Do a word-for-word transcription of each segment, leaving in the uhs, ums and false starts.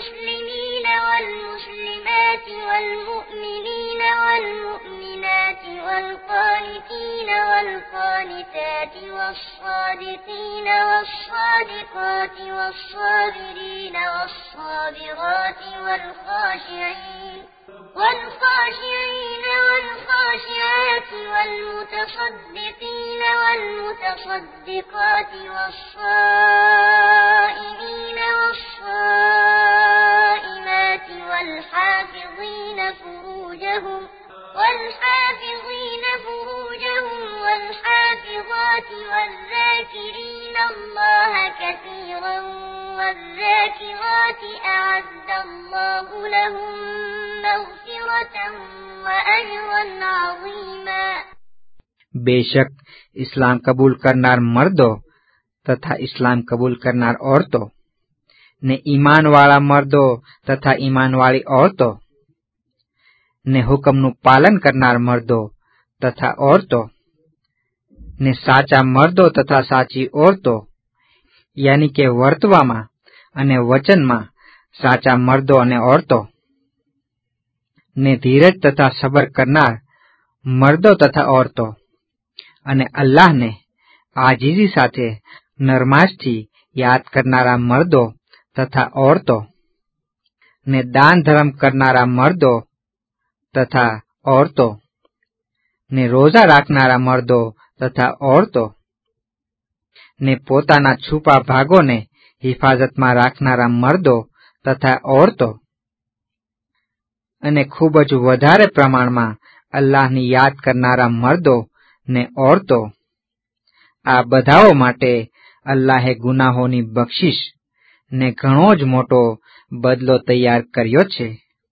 والمسلمين والمسلمات والمؤمنين والمؤمنات والقانتين والقانتات والصادقين والصادقات والصابرين والصابرات والخاشعين والخاشعين والخاشعات والمتصدقين والمتصدقات والصائمين والصائمات والحافظين فروجهم والحافظين فروجهم والحافظات والذاكرين الله كثيرا والذاكرات أعد الله لهم مغفرة وأجرا عظيما. बेशक इस्लाम कबूल करनार मर्दो तथा इस्लाम कबूल करनार औरतों ने ईमान वाला मर्दो तथा ईमान वाली औरतों ने हुक्मનું પાલન કરનાર મર્દો તથા औरतों ने સાચા મર્દો તથા સાચી औरतों यानी કે વર્તવામાં અને વચનમાં સાચા મર્દો અને औरतों ने ધીરજ તથા સબર કરનાર મર્દો તથા औरतों અને અલ્લાહને આજીજી સાથે નરમાશથી યાદ કરનારા મર્દો તથા औरतों ने દાન ધર્મ કરનારા મર્દો तथा औरतों ने रोजा राखनारा मर्दो तथा औरतों ने पोताना छुपा भागों ने हिफाजत में राखनारा मर्दो तथा औरतों अने खूब ज वधारे प्रमाण में अल्लाहनी याद करनारा मर्दो ने औरतों आ बधाओ माटे अल्लाहे गुनाहोनी बख्शिश ने घणो ज मोटो बदलो तैयार कर्यो छे.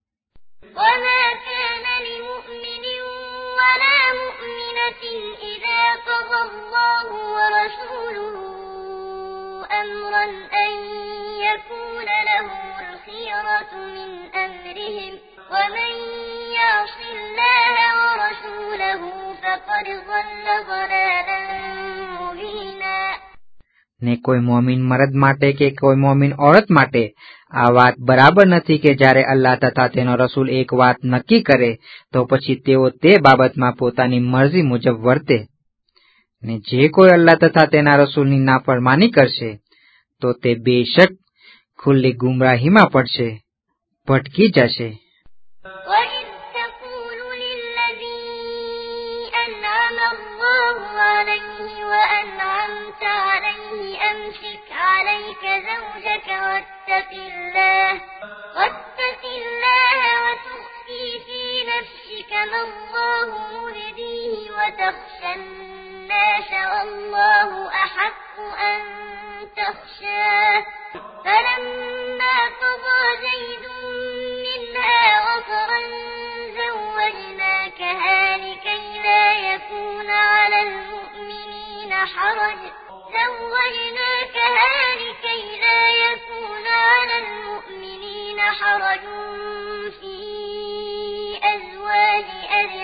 أمرا أن يكون لهم الخيرة من أمرهم ومن يعص الله ورسوله فقد ضل ضلالا مبينا. ने कोई मोमिन मर्द माटे के कोई मोमिन औरत माटे आ वात बराबर नथी के जारे अल्लाह तथा तेनो रसूल एक वात नक्की करे तो पछी तेओ ते बाबतमां पोतानी मर्जी मुजब वर्ते ने जे कोई अल्लाह तथा तेना रसूलनी नाफरमानी करशे तो ते बेशक खुल्ली गुमराही में पड़शे, भटकी जशे. وَإِذْ تَقُولُ لِلَّذِي أَنْعَمَ اللَّهُ عَلَيْهِ وَأَنْعَمْتَ عَلَيْهِ أَمْسِكْ عَلَيْكَ زَوْجَكَ وَاتَّقِ اللَّهَ وَاتَّقِ اللَّهَ وَتُخْفِي فِي نَفْسِكَ مَا اللَّهُ مُبْدِيهِ وَتَخْشَى النَّاسَ وَاللَّهُ أَحَقُّ أَن تخشاه فلما قضى زيد منها وطرا زوجناكها لكي لا يكون على المؤمنين حرج زوجناكها لكي لا يكون على المؤمنين حرج في أزواج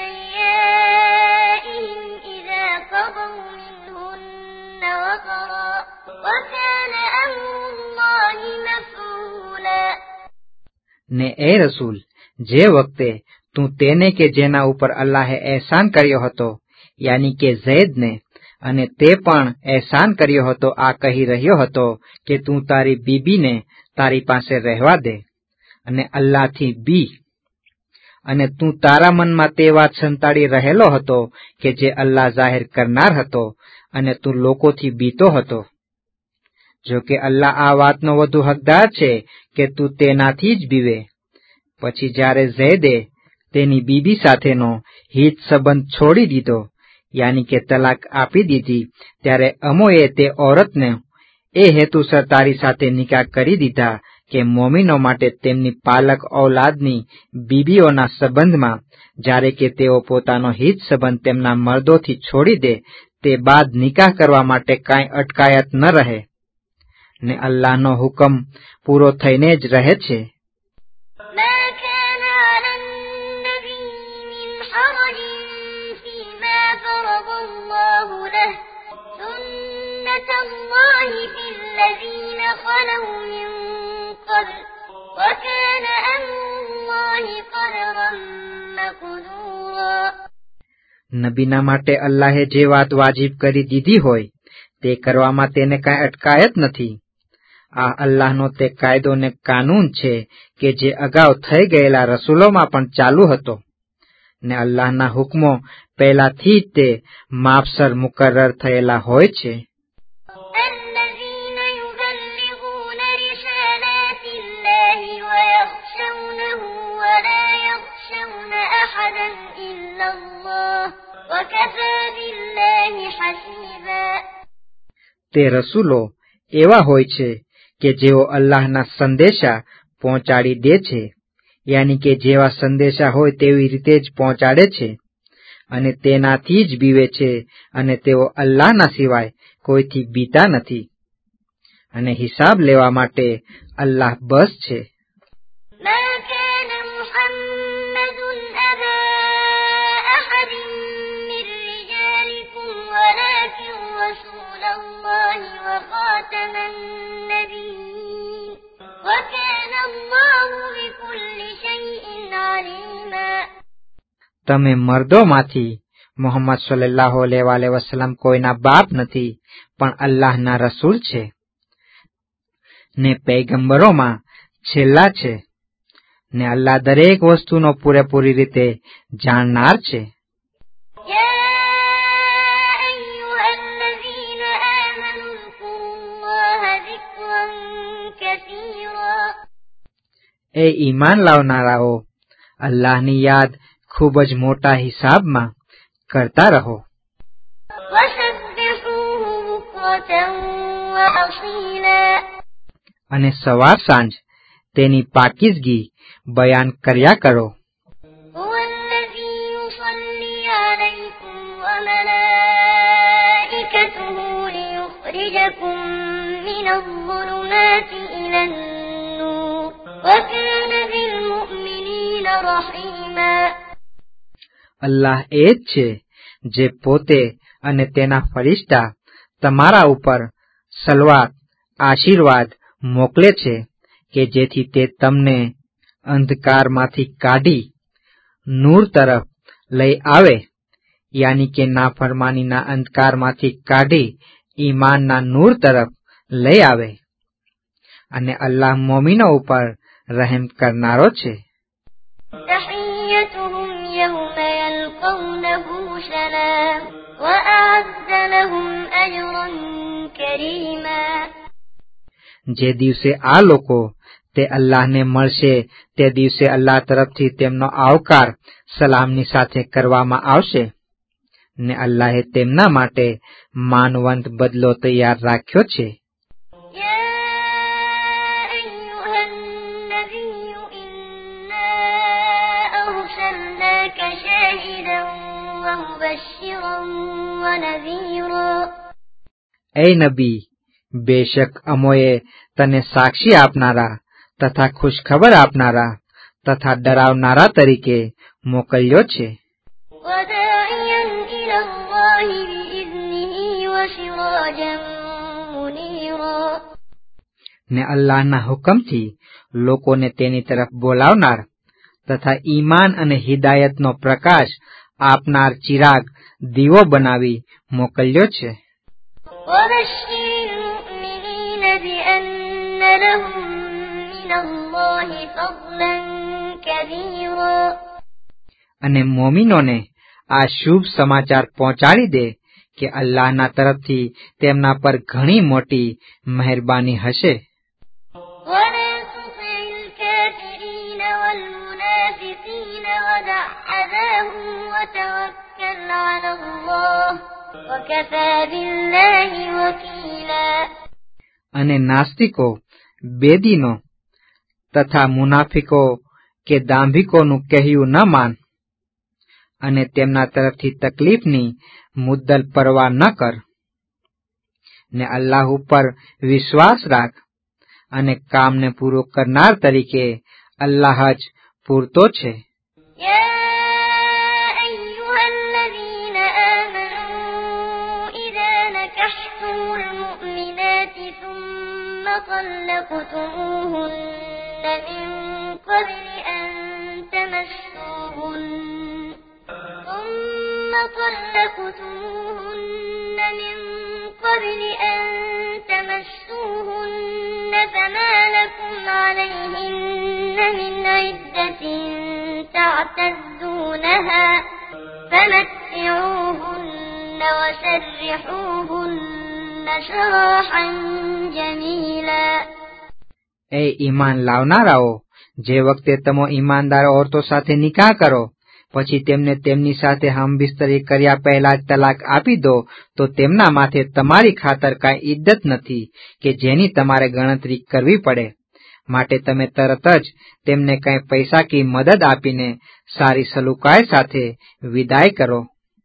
أدعيائهم إذا قضوا منهن وطرا وكان أمر الله مفعولا. ने ए रसूल जे वक्ते तू तेने के जेना ऊपर अल्लाहे एहसान कर्यो हतो यानी के ज़ैद ने अने ते पण एहसान कर्यो हतो आ कही रह्यो हतो के तू तारी बीबी ने तारी पासे रहवा दे अने अल्लाह थी बी अने तू तारा मन में ते वात संताड़ी रहेलो हतो के जे अल्लाह जाहिर करनार हतो अने तू लोको थी बीतो हतो. जो के अल्लाह आ वातनो वधु हकदार छे के तू तेनाथी ज बीवे. पछी ज्यारे ज़ैदे तेनी बीबी साथेनो हित संबंध छोड़ी दीधो यानी के तलाक आपी दीधी त्यारे अमोए ते औरतने ए हेतुसर तारी साथे निकाह करी दीधा के मोमिनो माटे तेमनी पालक औलादनी बीबीओना संबंधमां ज्यारे के तेओ पोतानो हित संबंध तेमना मर्दोथी छोड़ी दे ते बाद निकाह करवा माटे काई अटकायत न रहे ने अल्लाहनो हुकम पूरो थईने ज रहे छे. الله في الذين خلوا من قبل وكان નબીના માટે અલ્લાહે જે વાત વાજિબ કરી દીધી હોય તે કરવામાં તેને કાંઈ અટકાયત નથી. આ અલ્લાહનો તે કાયદો ને કાનૂન છે કે જે અગાઉ થઈ ગયેલા રસૂલોમાં પણ ચાલુ હતો, ને અલ્લાહના હુકમો પહેલાથી જ તે માપસર મુકર્રર થયેલા હોય છે. તે રસૂલો એવા હોય છે કે જેઓ અલ્લાહના સંદેશા પહોંચાડી દે છે, યાની કે જેવા સંદેશા હોય તેવી રીતે જ પહોંચાડે છે, અને તેનાથી જ બીવે છે, અને તેઓ અલ્લાહના સિવાય કોઈથી બીતા નથી, અને હિસાબ લેવા માટે અલ્લાહ બસ છે. તમે મર્દોમાંથી મોહમ્મદ સલ્લલ્લાહુ અલૈહિ વસલ્લમ કોઈના બાપ નથી, પણ અલ્લાહના રસૂલ છે, ને પૈગંબરોમાં છેલ્લા છે, ને અલ્લાહ દરેક વસ્તુનો પૂરેપૂરી રીતે જાણનાર છે. એ ઈમાન લાવનારાઓ, અલ્લાહની યાદ ખૂબ જ મોટા હિસાબમાં કરતા રહો. અને સવાર સાંજ તેની પાકીઝગી બયાન કર્યા કરો. અલ્લાહ એ જ છે જે પોતે અને તેના ફરિશ્તા તમારા ઉપર સલવાત આશીર્વાદ મોકલે છે કે જેથી તે તમને અંધકારમાંથી કાઢી નૂર તરફ લઈ આવે, યાની કે નાફરમાનીના અંધકારમાંથી કાઢી ઈમાનના નૂર તરફ લઈ આવે, અને અલ્લાહ મોમિનો ઉપર રહેમ કરનારો છે. જે દિવસે આ લોકો તે અલ્લાહને મળશે તે દિવસે અલ્લાહ તરફથી તેમનો આવકાર સલામની સાથે કરવામાં આવશે, ને અલ્લાહે તેમના માટે માનવંત બદલો તૈયાર રાખ્યો છે. એ નબી, બેશક અમોએ તને સાક્ષી આપનારા તથા ખુશખબર આપનારા તથા ડરાવનારા તરીકે મોકલ્યો છે. ને અલ્લાહના હુકમથી લોકોને તેની તરફ બોલાવનાર તથા ઈમાન અને હિદાયતનો પ્રકાશ આપનાર ચિરાગ દીવો બનાવી મોકલ્યો છે. અને મોમિનોને આ શુભ સમાચાર પહોંચાડી દે કે અલ્લાહના તરફથી તેમના પર ઘણી મોટી મહેરબાની હશે. અને નાસ્તિકો, બેદીનો તથા મુનાફિકો કે દાંભિકોનું કહ્યું ન માન, અને તેમના તરફથી તકલીફની મુદ્દલ પરવા ન કર, ને અલ્લાહ ઉપર વિશ્વાસ રાખ, અને કામને પૂરો કરનાર તરીકે અલ્લાહ જ પૂરતો છે. طلقتموهن من قبل أن تمسوهن ثم طلقتموهن من قبل أن تمسوهن فما لكم عليهن من عدة تعتدونها فمتعوهن وسرحوهن سراحا جميلا. એ ઈમાન લાવનારાઓ, જે વખતે તમે ઈમાનદાર औरतो સાથે નિકાહ કરો પછી તેમને તેમની સાથે હમબિસ્તરી કર્યા પહેલા જ તલાક આપી દો તો તેમના માથે તમારી ખાતર કાંઈ ઇદ્દત નથી કે જેની તમારે ગણતરી કરવી પડે. માટે તમે તરત જ તેમને કંઈ પૈસા કે મદદ આપીને સારી સલુકાઈ સાથે વિદાય કરો.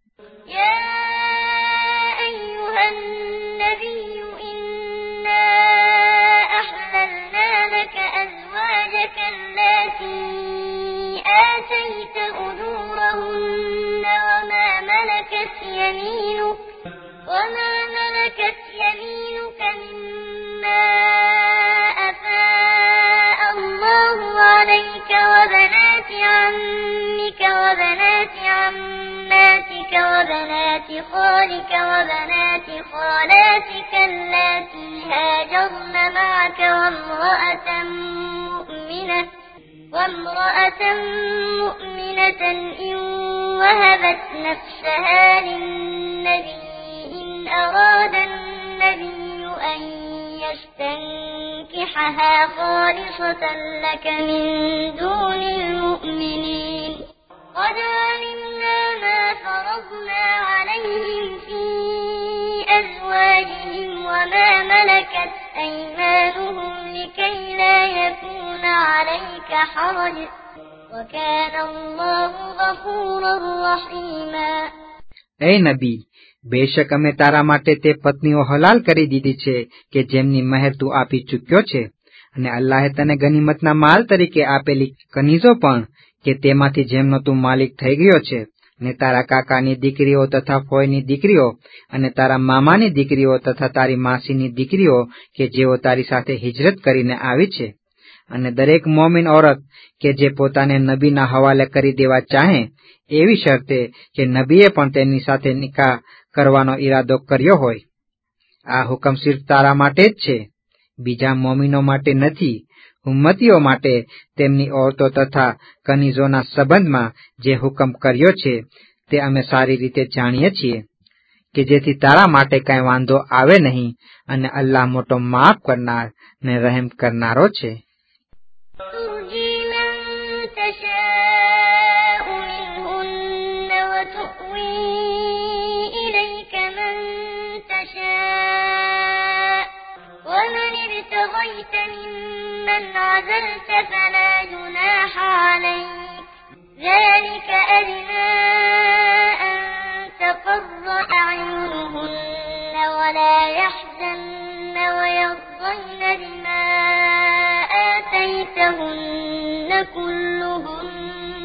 آتيت أجورهن وما ملكت يمينك وما ملكت يمينك مما أفاء الله عليك وبنات عمك وبنات عماتك وبنات خالك وبنات خالاتك اللاتي هاجرن معك وامرأة مؤمنة وامرأة مؤمنة إن وهبت نفسها للنبي إن أراد النبي أن يستنكحها خالصة لك من دون المؤمنين قد علمنا ما فرضنا عليهم في أزواجهم وما ملكت أيمانهم لكي لا يكون عليك حرج وكان الله غفورا رحيما. એ નબી, બેશક અમે તારા માટે તે પત્નીઓ હલાલ કરી દીધી છે કે જેમની મહેર તું આપી ચૂક્યો છે, અને અલ્લાહે તને ગનીમતના માલ તરીકે આપેલી કનીઝો પણ કે તેમાંથી જેમનો તું માલિક થઈ ગયો છે, ને તારા કાકાની દીકરીઓ તથા ફોઈની દીકરીઓ અને તારા મામાની દીકરીઓ તથા તારી માસીની દીકરીઓ કે જેઓ તારી સાથે હિજરત કરીને આવી છે, અને દરેક મોમિન ઔરત કે જે પોતાને નબીના હવાલે કરી દેવા ચાહે એવી શરતે કે નબીએ પણ તેની સાથે નિકાહ કરવાનો ઈરાદો કર્યો હોય. આ હુકમ સિર્ફ તારા માટે જ છે, બીજા મોમિનો માટે નથી. ઉમ્મતીઓ માટે તેમની ઔરતો તથા કનીઝોના સંબંધમાં જે હુકમ કર્યો છે તે અમે સારી રીતે જાણીએ છીએ કે જેથી તારા માટે કાંઈ વાંધો આવે નહીં, અને અલ્લાહ મોટો માફ કરનાર ને રહેમ કરનારો છે. ممن عزلت فلا جناح عليك ذلك أدنى أن تقر أعينهن ولا يحزن ويرضين بما آتيتهن كلهن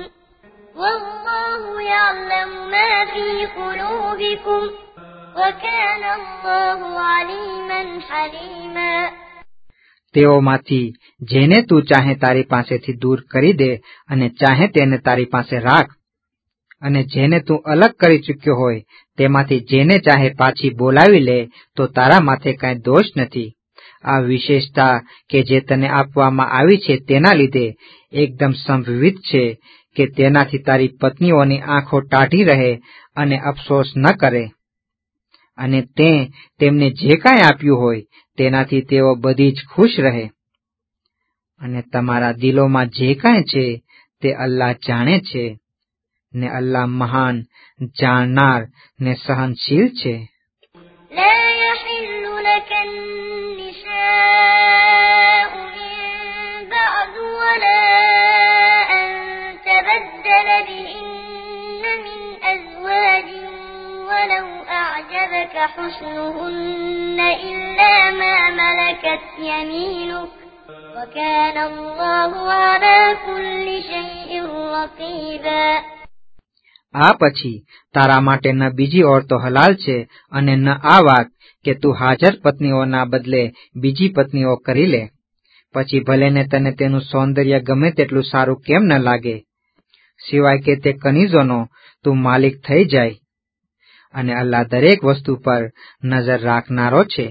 والله يعلم ما في قلوبكم وكان الله عليما حليما. તેઓમાંથી જેને તું ચાહે તારી પાસેથી દૂર કરી દે અને ચાહે તેને તારી પાસે રાખ, અને જેને તું અલગ કરી ચૂક્યો હોય તેમાંથી જેને ચાહે પાછી બોલાવી લે તો તારા માથે કાંઈ દોષ નથી. આ વિશેષતા કે જે તને આપવામાં આવી છે તેના લીધે એકદમ સંભવિત છે કે તેનાથી તારી પત્નીઓની આંખો ટાઢી રહે અને અફસોસ ન કરે, અને તે તેમને જે કાંઈ આપ્યું હોય તેનાથી તેઓ બધી જ ખુશ રહે. અને તમારા દિલોમાં જે કાંઈ છે તે અલ્લાહ જાણે છે, ને અલ્લાહ મહાન, જાણનાર ને સહનશીલ છે. ولو أعجبك حسنهن إلا ما ملكت يمينك وكان الله على كل شيء رقيبا. આ પછી તારા માટે ન બીજી ઓરતો હલાલ છે અને ન આ વાત કે તું હાજર પત્નીઓના બદલે બીજી પત્નીઓ કરી લે, પછી ભલે ને તને તેનું સૌંદર્ય ગમે તેટલું સારું કેમ ન લાગે, સિવાય કે તે કનીઝોનો તું માલિક થઈ જાય. અને અલ્લાહ દરેક વસ્તુ પર નજર રાખનારો છે.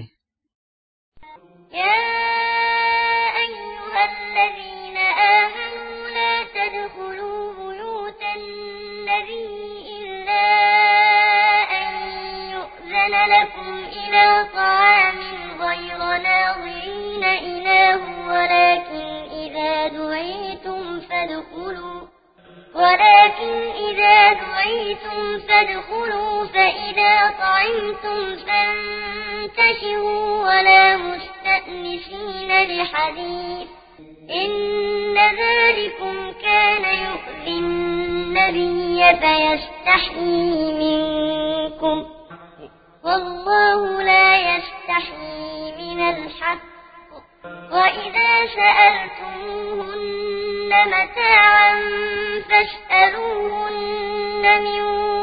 ولكن إذا دعيتم فادخلوا فإذا طعمتم فانتشروا ولا مستأنسين لحديث إن ذلكم كان يؤذي النبي فيستحيي منكم والله لا يستحيي من الحق وإذا سألتموهن متاعا فاسألوهن من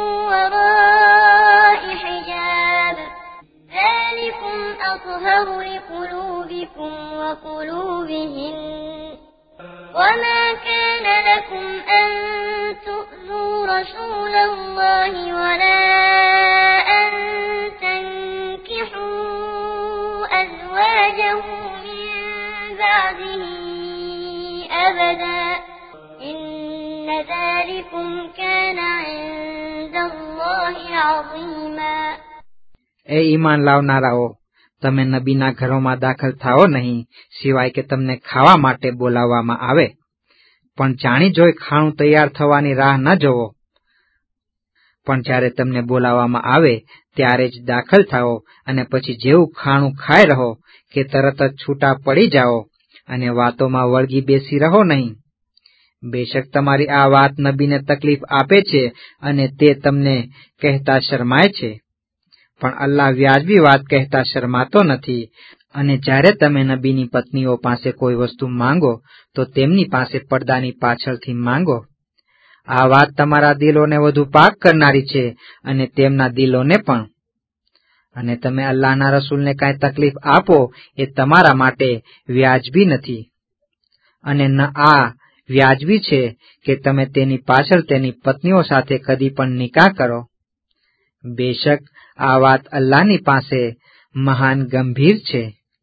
وراء حجاب ذلكم أطهر لقلوبكم وقلوبهن وما كان لكم أن تؤذوا رسول الله ولا أن تنكحوا أزواجه من بعده أبدا إن ذلكم كان عند الله عظيما. એ ઈમાન લાવનારાઓ, તમે નબીના ઘરોમાં દાખલ થાઓ નહીં સિવાય કે તમને ખાવા માટે બોલાવવામાં આવે, પણ જાણી જોઈ ખાણું તૈયાર થવાની રાહ ન જોવો. પણ જ્યારે તમને બોલાવવામાં આવે ત્યારે જ દાખલ થાઓ અને પછી જેવું ખાણું ખાઈ રહો કે તરત જ છૂટા પડી જાઓ અને વાતોમાં વળગી બેસી રહો નહીં. બેશક તમારી આ વાત નબીને તકલીફ આપે છે અને તે તમને કહેતા શરમાય છે, પણ અલ્લાહ વ્યાજબી વાત કહેતા શરમાતો નથી. અને જ્યારે તમે નબીની પત્નીઓ પાસે કોઈ વસ્તુ માંગો તો તેમની પાસે પડદાની પાછળથી માંગો. આ વાત તમારા દિલોને વધુ પાક કરનારી છે અને તેમના દિલોને પણ. અને તમે અલ્લાહના રસૂલને કાંઈ તકલીફ આપો એ તમારા માટે વ્યાજબી નથી, અને ન આ વ્યાજબી છે કે તમે તેની પાછળ તેની પત્નીઓ સાથે કદી પણ નિકાહ કરો. બેશક આ વાત અલ્લાહની પાસે મહાન ગંભીર છે.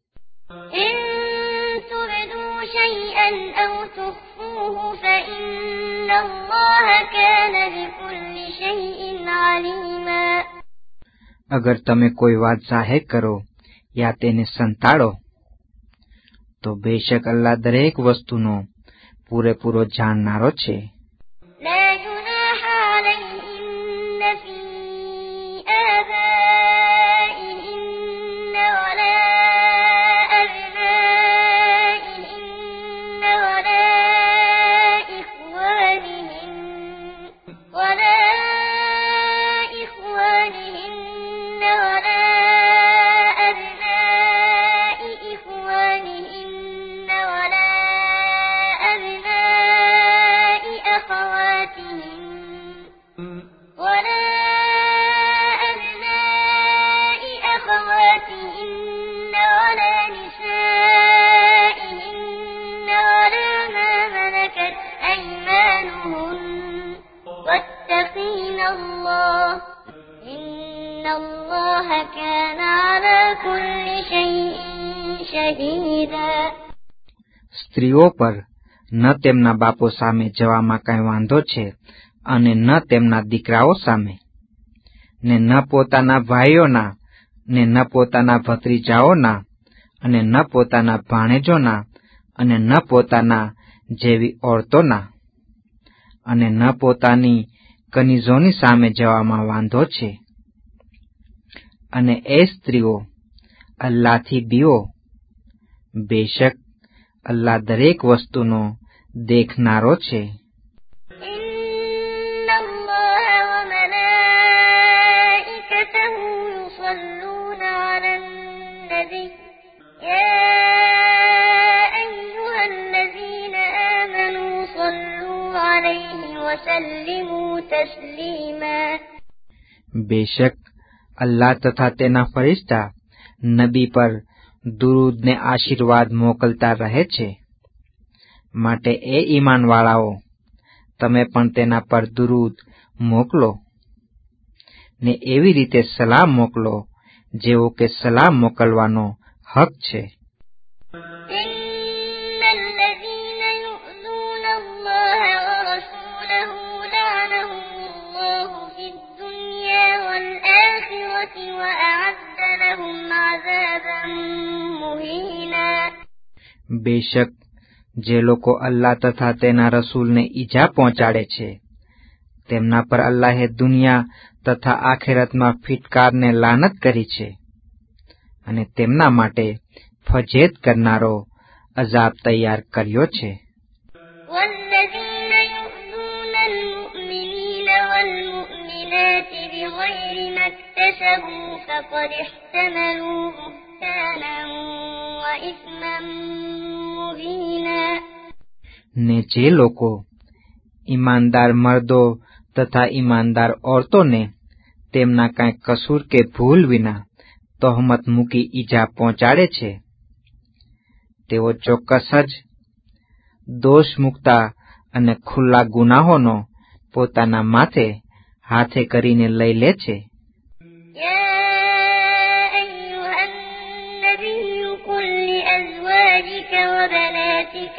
અગર તમે કોઈ વાત જાહેર કરો યા તેને સંતાડો તો બેશક અલ્લાહ દરેક વસ્તુનો પૂરેપૂરો જાણનારો છે. સ્ત્રીઓ પર ન તેમના બાપો સામે જવામાં કઈ વાંધો છે અને ન તેમના દીકરાઓ સામે, ને ન પોતાના ભાઈઓના, ને ન પોતાના ભત્રીજાઓના, અને ન પોતાના ભાણેજોના, અને ન પોતાના જેવી ઓરતોના, અને ન પોતાની કનીઝોની સામે જવામાં વાંધો છે. અને એ સ્ત્રીઓ, અલ્લાહથી બીઓ. બેશક અલ્લાહ દરેક વસ્તુનો દેખનારો છે. બેશક અલ્લાહ તથા તેના ફરિશ્તા નબી પર દુરૂદ ને આશીર્વાદ મોકલતા રહે છે. માટે એ ઈમાનવાળાઓ, તમે પણ તેના પર દુરૂદ મોકલો. ને એવી રીતે સલામ મોકલો જેવો કે સલામ મોકલવાનો હક છે. બેશક જે લોકો અલ્લાહ તથા તેના રસૂલને ઈજા પહોંચાડે છે તેમના પર અલ્લાહે દુનિયા તથા આખેરતમાં ફિટકારને લાનત કરી છે અને તેમના માટે ફજેત કરનારો અઝાબ તૈયાર કર્યો છે. ને જે લોકો ઈમાનદાર મર્દો તથા ઈમાનદાર ઓરતોને તેમના કાંઈ કસૂર કે ભૂલ વિના તહોમત મૂકી ઈજા પહોંચાડે છે તેઓ ચોક્કસ જ દોષ મુકતા અને ખુલ્લા ગુનાહોનો પોતાના માથે હાથે કરીને લઈ લે છે. وبناتك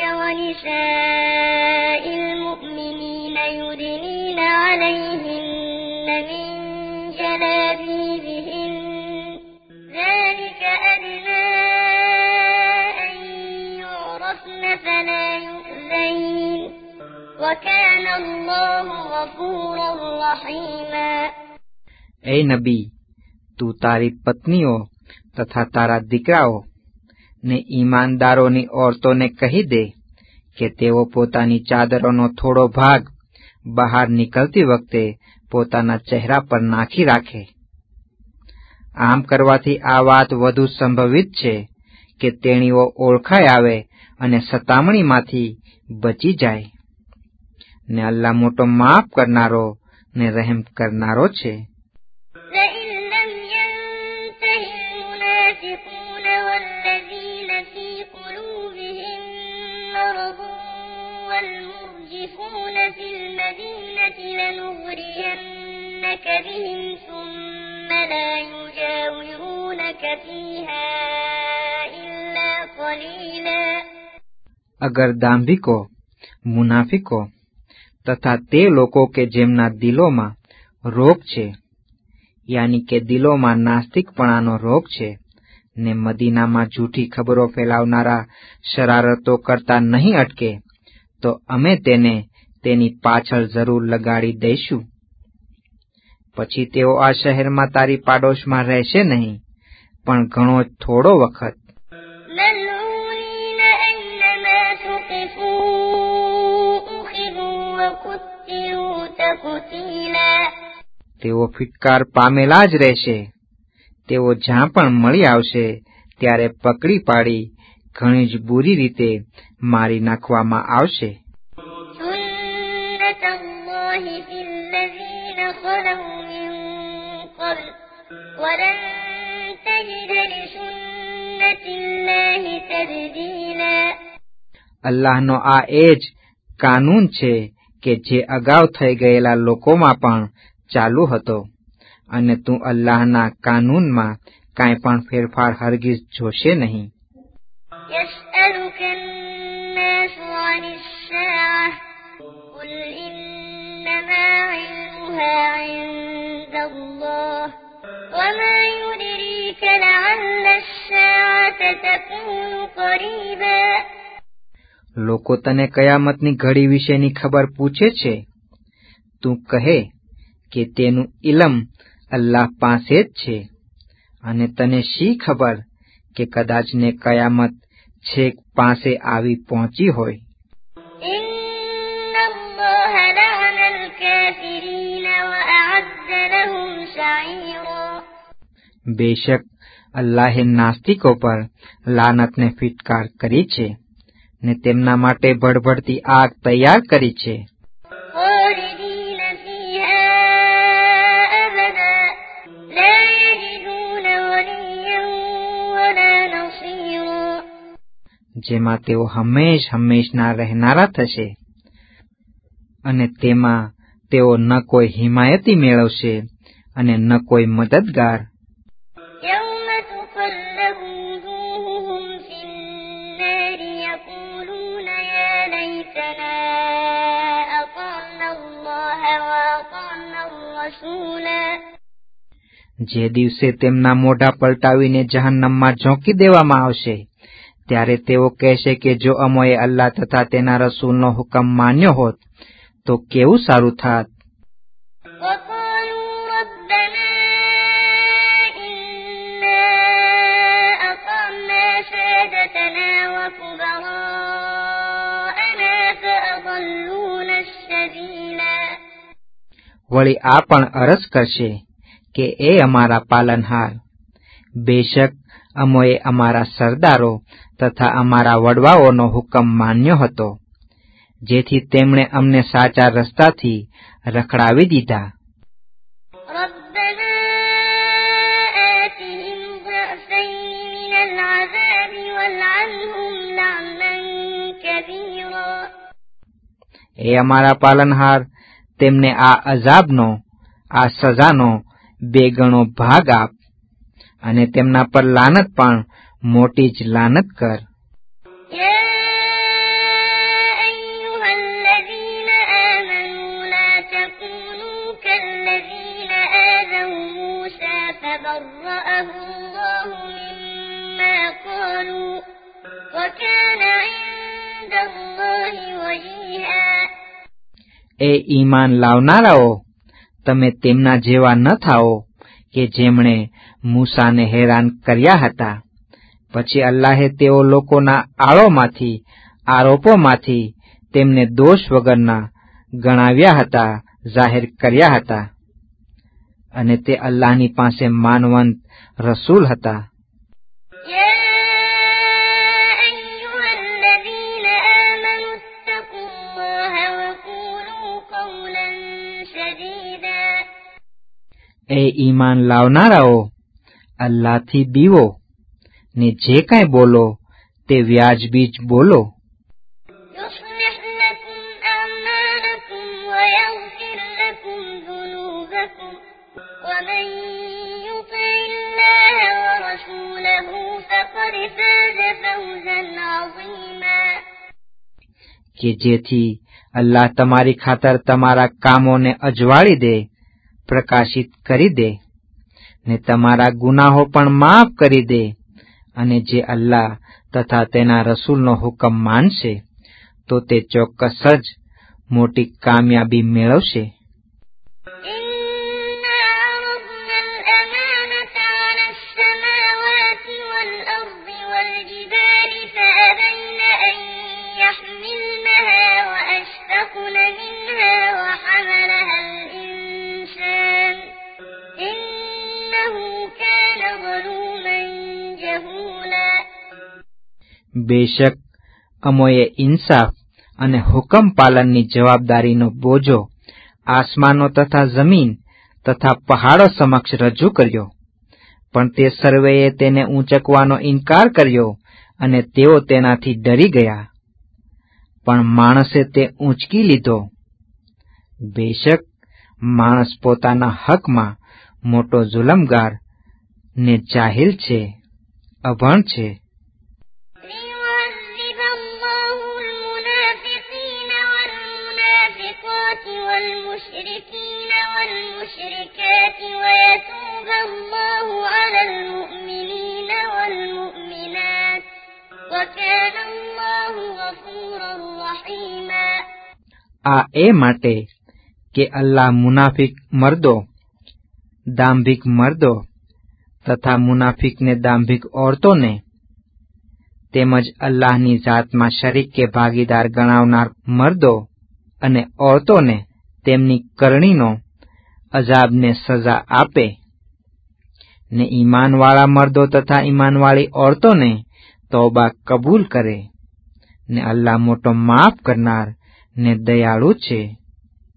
ونساء المؤمنين يدنين عليهن من جلابيبهن ذلك أدنى أن يعرفن فلا يؤذين وكان الله غفورا رحيما. اے નબી, તું તારી પત્નીઓ તથા તારા દીકરાઓ ને ઈમાનદારોની ઓરતોને કહી દે કે તેઓ પોતાની ચાદરોનો થોડો ભાગ બહાર નીકળતી વખતે પોતાના ચહેરા પર નાખી રાખે. આમ કરવાથી આ વાત વધુ સંભવિત છે કે તેણીઓ ઓળખાઈ આવે અને સતામણીમાંથી બચી જાય. ને અલ્લાહ મોટો માફ કરનારો ને રહેમ કરનારો છે. والمرجفون في المدينة لنغرينك بهم ثم لا يجاورونك فيها إلا قليلا. અગર દાંભિકો, મુનાફિકો તથા તે લોકો કે જેમના દિલોમાં રોગ છે, યાની કે દિલોમાં નાસ્તિકપણાનો રોગ છે, ને મદીનામાં જૂઠી ખબરો ફેલાવનારા શરારતો કરતા નહીં અટકે તો અમે તેને તેની પાછળ જરૂર લગાડી દઈશું. પછી તેઓ આ શહેરમાં તારી પાડોશમાં રહેશે નહીં, પણ ઘણો થોડો વખત. તેઓ ફિટકાર પામેલા જ રહેશે. તેઓ જ્યાં પણ મળી આવશે ત્યારે પકડી પાડી ઘણી જ બુરી રીતે મારી નાખવામાં આવશે. અલ્લાહનો આ એ જ કાનૂન છે કે જે અગાઉ થઈ ગયેલા લોકોમાં પણ ચાલુ હતો, અને તું અલ્લાહના કાનૂનમાં કાંઈ પણ ફેરફાર હરગીઝ જોશે નહીં. લોકો તને કયામતની ઘડી વિશેની ખબર પૂછે છે. તું કહે કે તેનું ઇલમ અલ્લાહ પાસે જ છે, અને તને શી ખબર કે કદાચ ને કયામત છેક પાસે આવી પહોંચી હોય. બેશક અલ્લાહે નાસ્તિકો પર લાનતને ફિટકાર કરી છે ને તેમના માટે ભડભડતી આગ તૈયાર કરી છે. જેમાં તેઓ હંમેશ હંમેશના રહેનારા થશે, અને તેમાં તેઓ ન કોઈ હિમાયતી મેળવશે અને ન કોઈ મદદગાર. يوم تقلب وجوههم في النار يقولون يا ليتنا أطعنا الله وأطعنا الرسولا. જે દિવસે તેમના મોઢા પલટાવીને જહન્નમમાં ઝોંકી દેવામાં આવશે, ત્યારે તેઓ કહેશે કે જો અમોએ અલ્લાહ તથા તેના રસૂલનો હુકમ માન્યો હોત તો કેવું સારું થાત. વળી આ પણ અરજ કરશે કે એ અમારા પાલનહાર, બેશક અમોએ અમારા સરદારો તથા અમારા વડવાઓનો હુકમ માન્યો હતો, જેથી તેમણે અમને સાચા રસ્તાથી રખડાવી દીધા. એ અમારા પાલનહાર, તેમને આ અઝાબનો, આ સજાનો બે ગણો ભાગ આપ અને તેમના પર લાનત પણ મોટી જ લાનત કર. એ ઈમાન લાવનારાઓ, તમે તેમના જેવા ન થાઓ કે જેમણે મૂસાને હેરાન કર્યા હતા. પછી અલ્લાહે તેઓ લોકોના આળોમાંથી, આરોપોમાંથી તેમને દોષ વગરના ગણાવ્યા હતા, જાહેર કર્યા હતા, અને તે અલ્લાહની પાસે માનવંત રસૂલ હતા. એ ઈમાન લાવનારાઓ, અલ્લાહથી બીવો ને જે કાંઈ બોલો તે વ્યાજબી જ બોલો. કે જેથી અલ્લાહ તમારી ખાતર તમારા કામોને અજવાળી દે, પ્રકાશિત કરી દે ને તમારા ગુનાહો પણ માફ કરી દે, અને જે અલ્લાહ તથા તેના રસૂલનો હુકમ માનશે તો તે ચોક્કસ જ મોટી કામયાબી મેળવશે. બેશક અમોએ ઇન્સાફ અને હુકમ પાલનની જવાબદારીનો બોજો આસમાનો તથા જમીન તથા પહાડો સમક્ષ રજૂ કર્યો, પણ તે સર્વેએ તેને ઊંચકવાનો ઇનકાર કર્યો અને તેઓ તેનાથી ડરી ગયા. પણ માણસે તે ઊંચકી લીધો. બેશક માણસ પોતાના હકમાં મોટો જુલમગાર ને જાહિલ છે, અભણ છે. والمشركين والمشركات ويتوب الله على المؤمنين والمؤمنات وكان الله غفورا رحيما. આ એ માટે કે અલ્લાહ મુનાફિક મર્દો, દાંભિક મર્દો તથા મુનાફિકને દાંભિક ઓરતોને તેમજ અલ્લાહની જાતમાં શરીક કે ભાગીદાર ગણાવનાર મર્દો અને ઓરતોને તેમની કરણીનો અજાબને સજા આપે, ને ઈમાનવાળા મર્દો તથા ઈમાનવાળી ઓરતોને તૌબા કબૂલ કરે, ને અલ્લાહ મોટો માફ કરનાર ને દયાળુ છે.